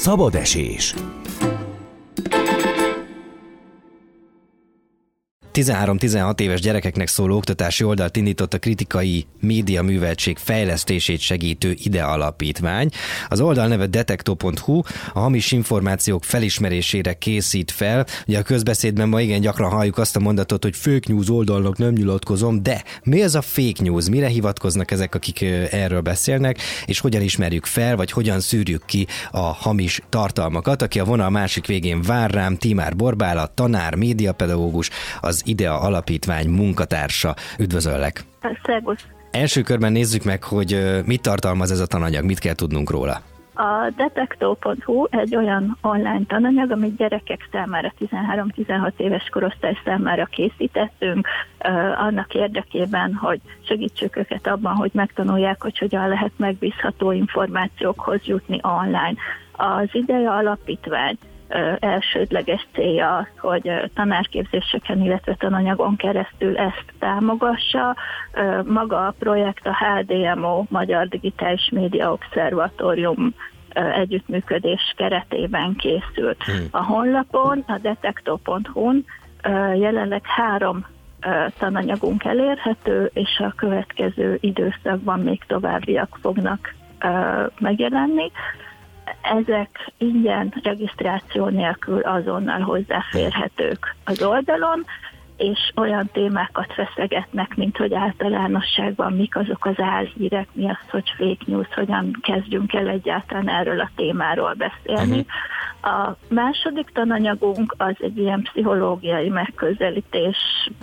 Szabad esés. 13-16 éves gyerekeknek szóló oktatási oldalt indított a Kritikai Média Műveltség fejlesztését segítő IDE Alapítvány. Az oldal neve detektor.hu, a hamis információk felismerésére készít fel. Ugye a közbeszédben ma igen gyakran halljuk azt a mondatot, hogy fake news oldalnak nem nyilatkozom, de mi az a fake news? Mire hivatkoznak ezek, akik erről beszélnek, és hogyan ismerjük fel, vagy hogyan szűrjük ki a hamis tartalmakat? Aki a vonal másik végén vár rám, Tímár Borbála, tanár, médiapedagógus, az IDE Alapítvány munkatársa. Üdvözöllek! Szervusz! Első körben nézzük meg, hogy mit tartalmaz ez a tananyag, mit kell tudnunk róla. A detektor.hu egy olyan online tananyag, amit gyerekek számára, 13-16 éves korosztály számára készítettünk, annak érdekében, hogy segítsük őket abban, hogy megtanulják, hogy hogyan lehet megbízható információkhoz jutni online. Az IDE Alapítvány elsődleges célja az, hogy tanárképzéseken, illetve tananyagon keresztül ezt támogassa. Maga a projekt a HDMO, Magyar Digitális Média Obszervatórium együttműködés keretében készült. A honlapon, a detektor.hu-n jelenleg 3 tananyagunk elérhető, és a következő időszakban még továbbiak fognak megjelenni. Ezek ingyen regisztráció nélkül azonnal hozzáférhetők az oldalon, és olyan témákat feszegetnek, mint hogy általánosságban mik azok az álhírek, mi az, hogy fake news, hogyan kezdjünk el egyáltalán erről a témáról beszélni. A második tananyagunk az egy ilyen pszichológiai megközelítés,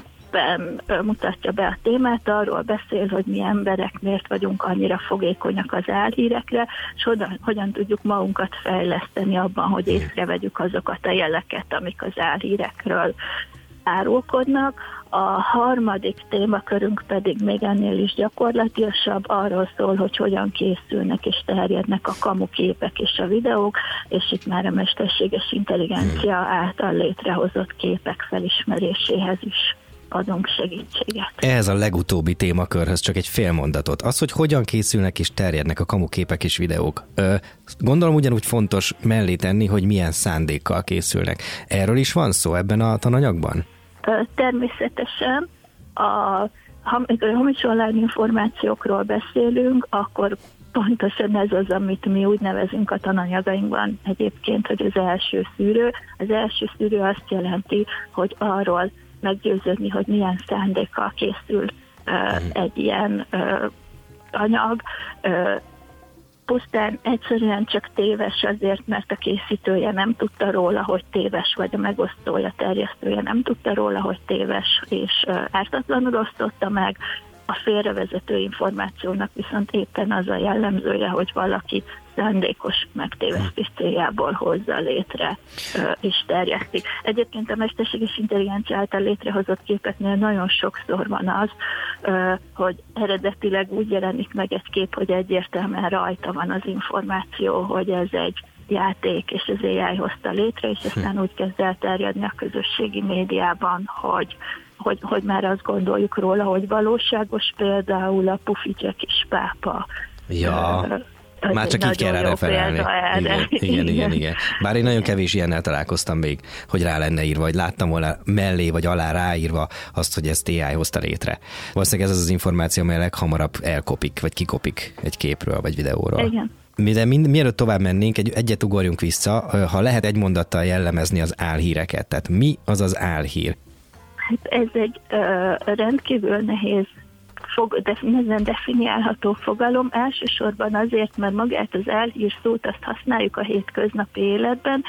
mutatja be a témát, arról beszél, hogy mi emberek miért vagyunk annyira fogékonyak az álhírekre, és hogyan tudjuk magunkat fejleszteni abban, hogy észrevegyük azokat a jeleket, amik az álhírekről árulkodnak. A harmadik témakörünk pedig még ennél is gyakorlatilasabb, arról szól, hogy hogyan készülnek és terjednek a kamuképek és a videók, és itt már a mesterséges intelligencia által létrehozott képek felismeréséhez is adunk segítséget. Ehhez a legutóbbi témakörhöz csak egy fél mondatot. Az, hogy hogyan készülnek és terjednek a kamuképek és videók. Gondolom ugyanúgy fontos mellé tenni, hogy milyen szándékkal készülnek. Erről is van szó ebben a tananyagban? Természetesen. Amikor a hamis online információkról beszélünk, akkor pontosan ez az, amit mi úgy nevezünk a tananyagainkban egyébként, hogy az első szűrő. Az első szűrő azt jelenti, hogy arról meggyőződni, hogy milyen szándékkal készül egy ilyen anyag. Pusztán egyszerűen csak téves azért, mert a készítője nem tudta róla, hogy téves, vagy a megosztója, terjesztője nem tudta róla, hogy téves, és ártatlanul osztotta meg. A félrevezető információnak viszont éppen az a jellemzője, hogy valaki szándékos megtévesztés céljából hozza létre és terjeszti. Egyébként a mesterséges intelligencia által létrehozott képeknél nagyon sokszor van az, hogy eredetileg úgy jelenik meg egy kép, hogy egyértelműen rajta van az információ, hogy ez egy játék, és az AI hozta létre, és aztán úgy kezd el terjedni a közösségi médiában, hogy már azt gondoljuk róla, hogy valóságos, például a Pufidzse kis pápa. Ja, már csak így kell rá referálni. Igen. Bár én nagyon kevés ilyennel találkoztam még, hogy rá lenne írva, vagy láttam volna mellé vagy alá ráírva azt, hogy ezt AI hozta létre. Valószínűleg ez az információ, amely leghamarabb elkopik, vagy kikopik egy képről, vagy videóról. Igen. De mielőtt tovább mennénk, egyet ugorjunk vissza, ha lehet egy mondattal jellemezni az álhíreket. Tehát mi az az álhír? Hát ez egy rendkívül nehéz nehezen definiálható fogalom, elsősorban azért, mert magát az álhír szót azt használjuk a hétköznapi életben,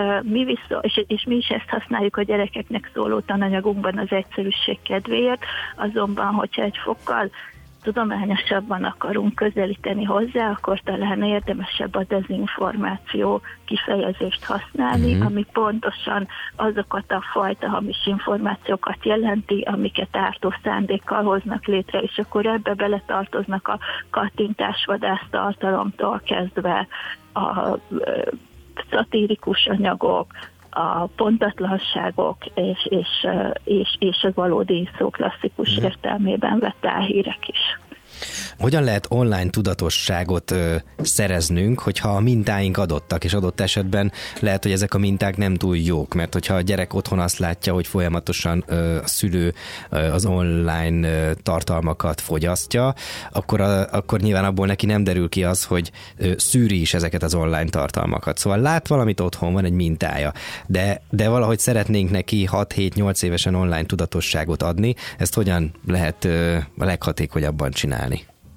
és mi is ezt használjuk a gyerekeknek szóló tananyagunkban az egyszerűség kedvéért, azonban, hogyha egy fokkal tudományosabban akarunk közelíteni hozzá, akkor talán érdemesebb a dezinformáció kifejezést használni, ami pontosan azokat a fajta hamis információkat jelenti, amiket ártó szándékkal hoznak létre, és akkor ebbe beletartoznak a kattintásvadász tartalomtól kezdve a szatirikus anyagok, a pontatlanságok és a valódi szó klasszikus értelmében vett álhírek is. Hogyan lehet online tudatosságot szereznünk, hogyha a mintáink adottak, és adott esetben lehet, hogy ezek a minták nem túl jók, mert hogyha a gyerek otthon azt látja, hogy folyamatosan a szülő az online tartalmakat fogyasztja, akkor nyilván abból neki nem derül ki az, hogy szűri is ezeket az online tartalmakat. Szóval lát valamit otthon, van egy mintája, de valahogy szeretnénk neki 6-7-8 évesen online tudatosságot adni. Ezt hogyan lehet a leghatékonyabban csinálni?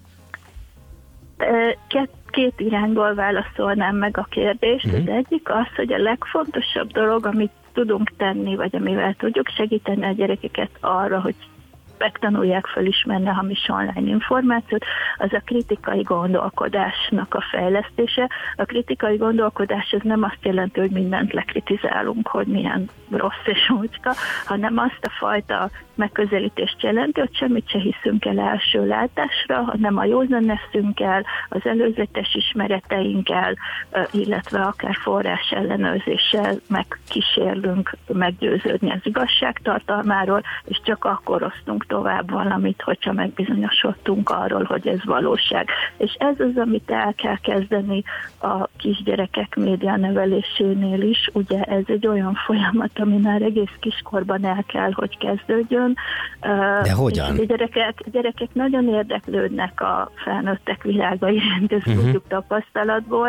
Két irányból válaszolnám meg a kérdést. Az egyik az, hogy a legfontosabb dolog, amit tudunk tenni, vagy amivel tudjuk segíteni a gyerekeket arra, hogy megtanulják felismerni a hamis online információt, az a kritikai gondolkodásnak a fejlesztése. A kritikai gondolkodás az nem azt jelenti, hogy mindent lekritizálunk, hogy milyen rossz és úcska, hanem azt a fajta megközelítést jelenti, hogy semmit se hiszünk el első látásra, hanem a józan eszünkkel, az előzetes ismereteinkkel, illetve akár forrás ellenőrzéssel megkísérlünk meggyőződni az igazság tartalmáról, és csak akkor osztunk tovább valamit, hogyha megbizonyosodtunk arról, hogy ez valóság. És ez az, amit el kell kezdeni a kisgyerekek médianevelésénél is. Ugye ez egy olyan folyamat, ami már egész kiskorban el kell, hogy kezdődjön. De hogyan? A gyerekek nagyon érdeklődnek a felnőttek világa iránt, ezt tudjuk tapasztalatból,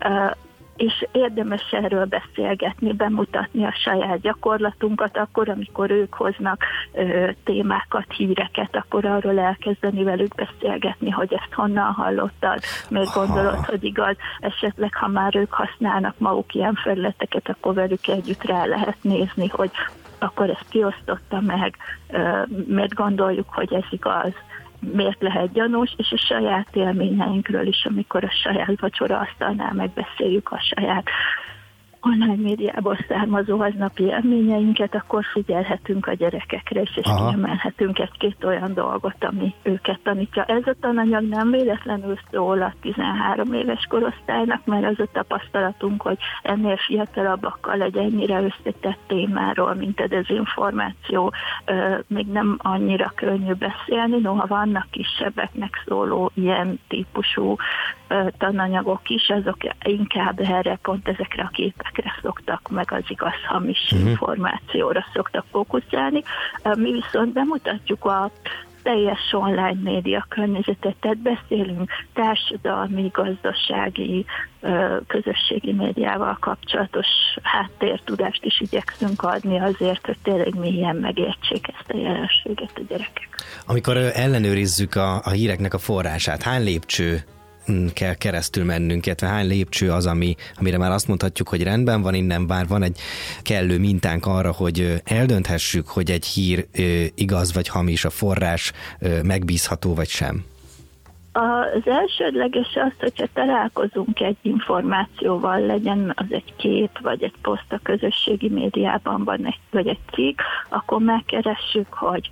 és érdemes erről beszélgetni, bemutatni a saját gyakorlatunkat, akkor, amikor ők hoznak témákat, híreket, akkor arról elkezdeni velük beszélgetni, hogy ezt honnan hallottad, miért gondolod, hogy igaz, esetleg ha már ők használnak maguk ilyen felületeket, akkor velük együtt rá lehet nézni, hogy akkor ezt kiosztotta meg, miért gondoljuk, hogy ez igaz, miért lehet gyanús, és a saját élményeinkről is, amikor a saját vacsoraasztalnál megbeszéljük a saját online médiából származó aznapi élményeinket, akkor figyelhetünk a gyerekekre is, és kiemelhetünk egy-két olyan dolgot, ami őket tanítja. Ez a tananyag nem véletlenül szól a 13 éves korosztálynak, mert az a tapasztalatunk, hogy ennél fiatalabbakkal egy ennyire összetett témáról, mint a dezinformáció, még nem annyira könnyű beszélni, noha vannak kisebbeknek szóló ilyen típusú tananyagok is, azok inkább erre, pont ezekre a képekre szoktak, meg az igaz-hamis információra szoktak fókuszálni. Mi viszont bemutatjuk a teljes online média környezetet, tehát beszélünk társadalmi, gazdasági, közösségi médiával kapcsolatos háttértudást is igyekszünk adni azért, hogy tényleg mélyen megértsék ezt a jelenséget a gyerekek. Amikor ellenőrizzük a híreknek a forrását, hány lépcső kell keresztül mennünk, illetve hány lépcső az, amire már azt mondhatjuk, hogy rendben van, innen bár van egy kellő mintánk arra, hogy eldönthessük, hogy egy hír igaz vagy hamis, a forrás megbízható vagy sem? Az elsődleges az, hogyha találkozunk egy információval, legyen az egy kép, vagy egy poszt a közösségi médiában, vagy egy cikk, akkor megkeressük, hogy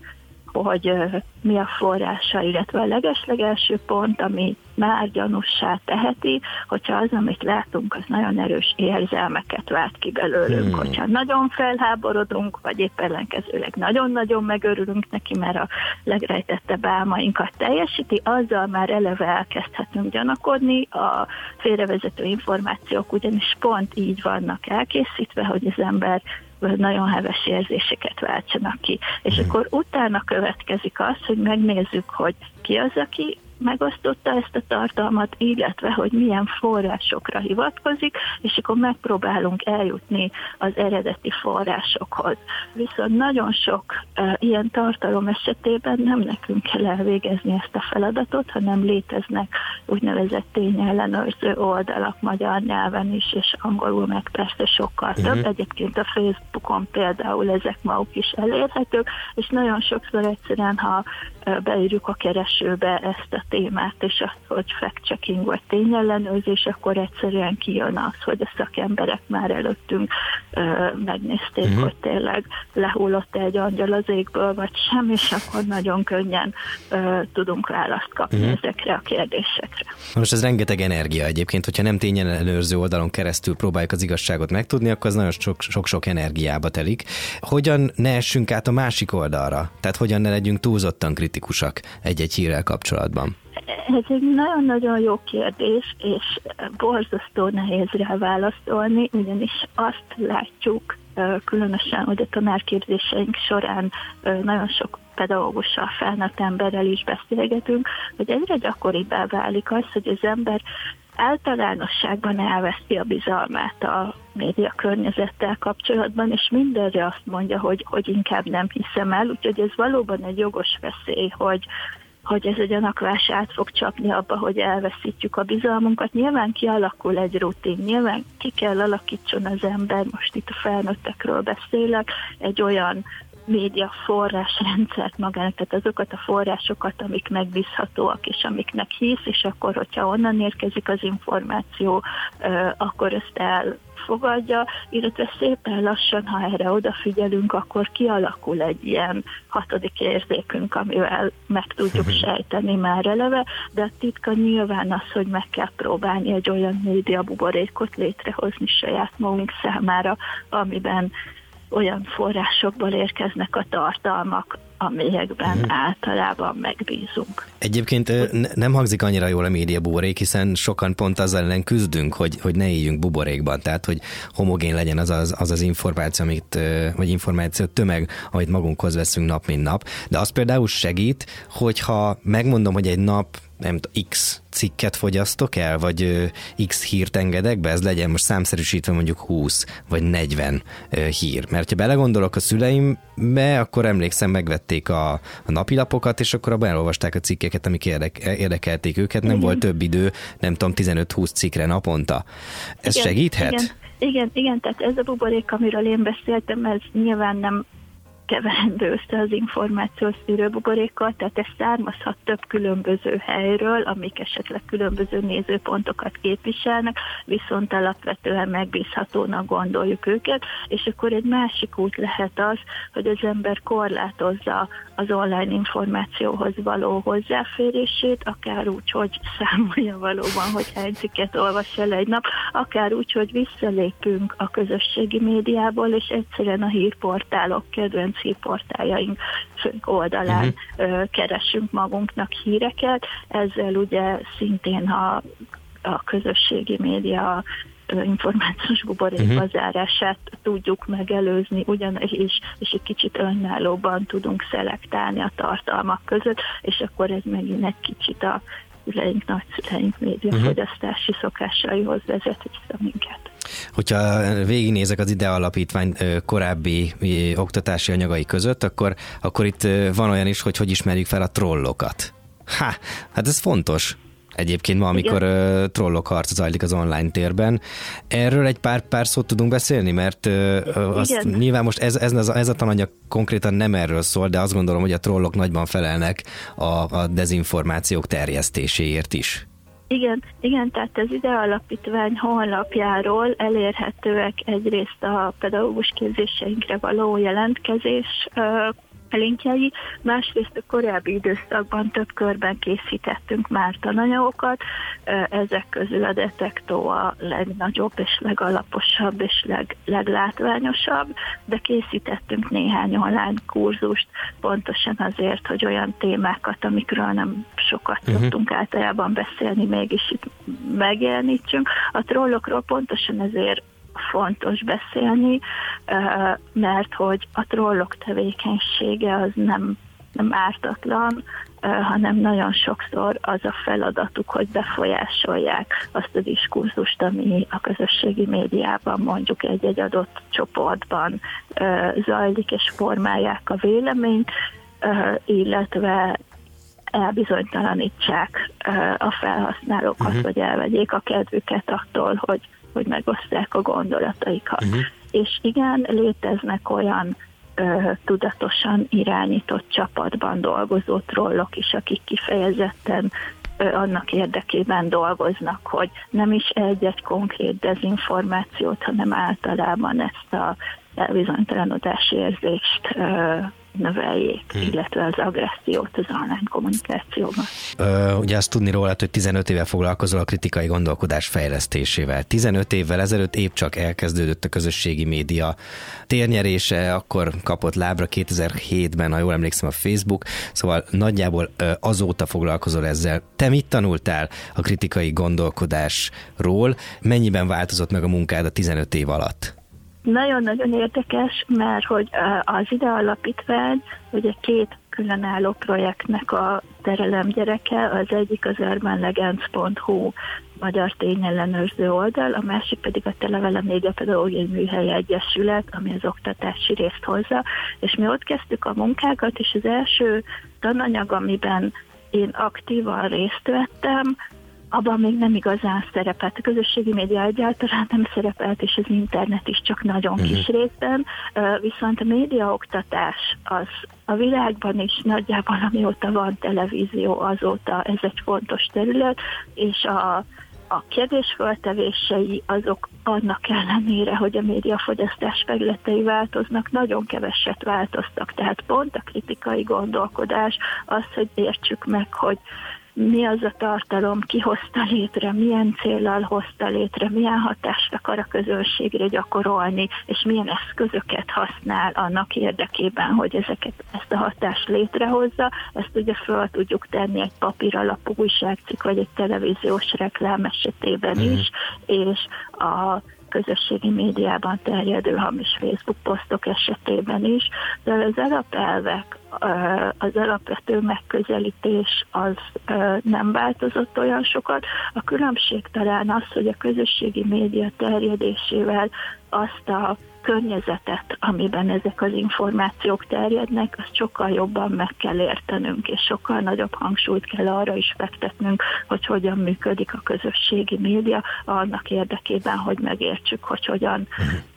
mi a forrása, illetve a legeslegelső pont, ami már gyanússá teheti, hogyha az, amit látunk, az nagyon erős érzelmeket vált ki belőlünk, hogyha nagyon felháborodunk, vagy épp ellenkezőleg nagyon-nagyon megörülünk neki, mert a legrejtettebb álmainkat teljesíti, azzal már eleve elkezdhetünk gyanakodni. A félrevezető információk ugyanis pont így vannak elkészítve, hogy az ember nagyon heves érzéseket váltsanak ki. És akkor utána következik az, hogy megnézzük, hogy ki az, aki megosztotta ezt a tartalmat, illetve, hogy milyen forrásokra hivatkozik, és akkor megpróbálunk eljutni az eredeti forrásokhoz. Viszont nagyon sok ilyen tartalom esetében nem nekünk kell elvégezni ezt a feladatot, hanem léteznek úgynevezett tényellenőrző oldalak magyar nyelven is, és angolul meg persze sokkal több. Egyébként a Facebookon például ezek maguk is elérhetők, és nagyon sokszor egyszerűen, ha beírjuk a keresőbe ezt a témát, és azt, hogy fact-checking vagy tényellenőrzés, akkor egyszerűen kijön az, hogy a szakemberek már előttünk megnézték, hogy tényleg lehullott egy angyal az égből, vagy sem, és akkor nagyon könnyen tudunk választ kapni ezekre a kérdésekre. Most ez rengeteg energia egyébként, hogyha nem tényellenőrző oldalon keresztül próbáljuk az igazságot megtudni, akkor az nagyon sok-sok energiába telik. Hogyan ne essünk át a másik oldalra? Tehát hogyan ne legyünk túlzottan kritikusak egy-egy hírrel kapcsolatban? Ez egy nagyon-nagyon jó kérdés, és borzasztó nehéz rá válaszolni, ugyanis azt látjuk, különösen, hogy a tanárképzéseink során nagyon sok pedagógussal, felnőtt emberrel is beszélgetünk, hogy egyre gyakoribbá válik az, hogy az ember általánosságban elveszti a bizalmát a média környezettel kapcsolatban, és mindenre azt mondja, hogy inkább nem hiszem el, úgyhogy ez valóban egy jogos veszély, hogy ez a gyanakvás át fog csapni abba, hogy elveszítjük a bizalmunkat. Nyilván kialakul egy rutin, nyilván ki kell alakítson az ember, most itt a felnőttekről beszélek, egy olyan média forrásrendszert magának, tehát azokat a forrásokat, amik megbízhatóak, és amiknek hisz, és akkor, hogyha onnan érkezik az információ, akkor ezt elfogadja, illetve szépen lassan, ha erre odafigyelünk, akkor kialakul egy ilyen hatodik érzékünk, amivel meg tudjuk sejteni már eleve, de a titka nyilván az, hogy meg kell próbálni egy olyan média buborékot létrehozni saját magunk számára, amiben olyan forrásokból érkeznek a tartalmak, amelyekben általában megbízunk. Egyébként nem hangzik annyira jól a média buborék, hiszen sokan pont azzal ellen küzdünk, hogy ne éljünk buborékban, tehát hogy homogén legyen az információ, vagy információ tömeg, amit magunkhoz veszünk nap, mint nap. De az például segít, hogyha megmondom, hogy egy nap nem tudom, X cikket fogyasztok el, vagy X hírt engedek be, ez legyen most számszerűsítve mondjuk 20 vagy 40 hír. Mert ha belegondolok a szüleimbe, akkor emlékszem, megvették a napilapokat, és akkor abban elolvasták a cikkeket, amik érdekelték őket. Nem volt több idő, nem tudom, 15-20 cikkre naponta. Ez igen, segíthet? Igen, tehát ez a buborék, amiről én beszéltem, ez nyilván nem keverendő össze az információs szűrőbuborékkal, tehát ez származhat több különböző helyről, amik esetleg különböző nézőpontokat képviselnek, viszont alapvetően megbízhatónak gondoljuk őket, és akkor egy másik út lehet az, hogy az ember korlátozza az online információhoz való hozzáférését, akár úgy, hogy számolja valóban, hogy hány cikket olvas el egy nap, akár úgy, hogy visszalépünk a közösségi médiából, és egyszerűen a hírportálok, kedvenc hírportáljaink oldalán keresünk magunknak híreket. Ezzel ugye szintén a közösségi média információs buborék bezárását tudjuk megelőzni, és egy kicsit önállóban tudunk szelektálni a tartalmak között, és akkor ez megint egy kicsit a szüleink, nagyszüleink médiafogyasztási szokásaihoz vezet vissza minket. Hogyha végignézek az IDEA Alapítvány korábbi oktatási anyagai között, akkor itt van olyan is, hogy ismerjük fel a trollokat. Hát ez fontos. Egyébként ma, amikor trollok harca zajlik az online térben. Erről egy pár szót tudunk beszélni, mert azt nyilván most ez a tananyag konkrétan nem erről szól, de azt gondolom, hogy a trollok nagyban felelnek a dezinformációk terjesztéséért is. Igen, tehát az IDEA Alapítvány honlapjáról elérhetőek egyrészt a pedagógus képzéseinkre való jelentkezés linkjei, másrészt a korábbi időszakban több körben készítettünk már tananyagokat, ezek közül a Detektó a legnagyobb és legalaposabb és leglátványosabb, de készítettünk néhány online kurzust, pontosan azért, hogy olyan témákat, amikről nem sokat szoktunk általában beszélni, mégis itt megjelenítsünk. A trollokról pontosan ezért fontos beszélni, mert hogy a trollok tevékenysége az nem ártatlan, hanem nagyon sokszor az a feladatuk, hogy befolyásolják azt a diskurzust, ami a közösségi médiában mondjuk egy adott csoportban zajlik, és formálják a véleményt, illetve elbizonytalanítsák a felhasználókat, vagy elvegyék a kedvüket attól, hogy megosztják a gondolataikat. És igen, léteznek olyan tudatosan irányított csapatban dolgozó trollok is, akik kifejezetten annak érdekében dolgoznak, hogy nem is egy konkrét dezinformációt, hanem általában ezt a elbizonytalanodási érzést növeljék, illetve az agressziót az online kommunikációban. Ugye azt tudni róla, hogy 15 éve foglalkozol a kritikai gondolkodás fejlesztésével. 15 évvel ezelőtt épp csak elkezdődött a közösségi média térnyerése, akkor kapott lábra 2007-ben, ha jól emlékszem, a Facebook, szóval nagyjából azóta foglalkozol ezzel. Te mit tanultál a kritikai gondolkodásról? Mennyiben változott meg a munkád a 15 év alatt? Nagyon-nagyon érdekes, mert hogy az IDE Alapítvány ugye 2 különálló projektnek a terelemgyereke, az egyik az urbanlegends.hu magyar tényellenőrző oldal, a másik pedig a Televele Médiapedagógiai Műhely Egyesület, ami az oktatási részt hozza, és mi ott kezdtük a munkákat, és az első tananyag, amiben én aktívan részt vettem, abban még nem igazán szerepelt. A közösségi média egyáltalán nem szerepelt, és az internet is csak nagyon kis részben, viszont a médiaoktatás az a világban is nagyjából, amióta van televízió, azóta ez egy fontos terület, és a kérdésföltevései azok annak ellenére, hogy a médiafogyasztás területei változnak, nagyon keveset változtak. Tehát pont a kritikai gondolkodás, az, hogy értsük meg, hogy mi az a tartalom, ki hozta létre, milyen céllal hozta létre, milyen hatást akar a közönségre gyakorolni, és milyen eszközöket használ annak érdekében, hogy ezt a hatást létrehozza. Ezt ugye föl tudjuk tenni egy papíralapú újságcikk, vagy egy televíziós reklám esetében is, és a közösségi médiában terjedő hamis Facebook posztok esetében is, de az alapelvek, az alapvető megközelítés az nem változott olyan sokat. A különbség talán az, hogy a közösségi média terjedésével azt a környezetet, amiben ezek az információk terjednek, azt sokkal jobban meg kell értenünk, és sokkal nagyobb hangsúlyt kell arra is fektetnünk, hogy hogyan működik a közösségi média, annak érdekében, hogy megértsük, hogy hogyan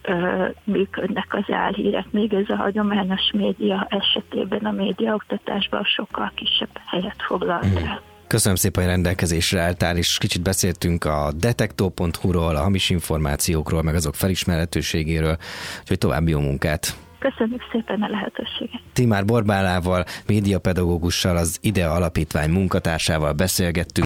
működnek az álhírek. Még ez a hagyományos média esetében a médiaoktatásban sokkal kisebb helyet foglalt el. Köszönöm szépen, hogy rendelkezésre álltál, és kicsit beszéltünk a detektó.hu-ról, a hamis információkról, meg azok felismerhetőségéről, úgyhogy további jó munkát! Köszönjük szépen a lehetőséget! Timár Borbálával, médiapedagógussal, az IDE Alapítvány munkatársával beszélgettünk.